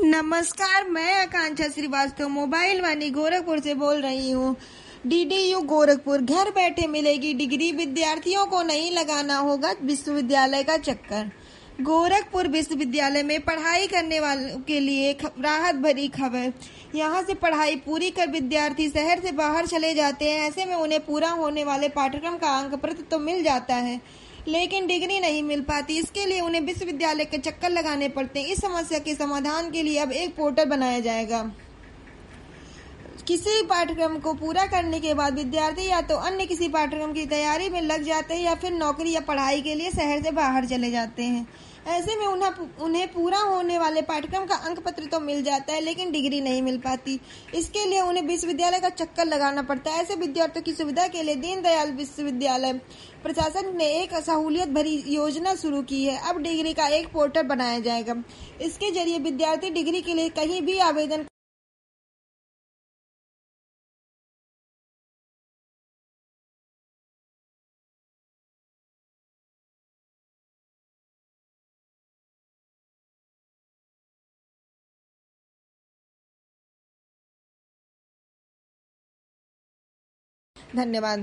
नमस्कार, मैं आकांक्षा श्रीवास्तव मोबाइल वानी गोरखपुर से बोल रही हूँ। डीडीयू गोरखपुर, घर बैठे मिलेगी डिग्री, विद्यार्थियों को नहीं लगाना होगा विश्वविद्यालय का चक्कर। गोरखपुर विश्वविद्यालय में पढ़ाई करने वालों के लिए राहत भरी खबर। यहाँ से पढ़ाई पूरी कर विद्यार्थी शहर से बाहर चले जाते हैं। ऐसे में उन्हें पूरा होने वाले पाठ्यक्रम का अंक पत्र तो मिल जाता है, लेकिन डिग्री नहीं मिल पाती। इसके लिए उन्हें विश्वविद्यालय के चक्कर लगाने पड़ते हैं। इस समस्या के समाधान के लिए अब एक पोर्टल बनाया जाएगा। किसी पाठ्यक्रम को पूरा करने के बाद विद्यार्थी या तो अन्य किसी पाठ्यक्रम की तैयारी में लग जाते हैं या फिर नौकरी या पढ़ाई के लिए शहर से बाहर चले जाते हैं। ऐसे में उन्हें पूरा होने वाले पाठ्यक्रम का अंक पत्र तो मिल जाता है, लेकिन डिग्री नहीं मिल पाती। इसके लिए उन्हें विश्वविद्यालय का चक्कर लगाना पड़ता है। ऐसे विद्यार्थियों की सुविधा के लिए दीनदयाल विश्वविद्यालय प्रशासन ने एक सहूलियत भरी योजना शुरू की है। अब डिग्री का एक पोर्टल बनाया जाएगा। इसके जरिए विद्यार्थी डिग्री के लिए कहीं भी आवेदन धन्यवाद।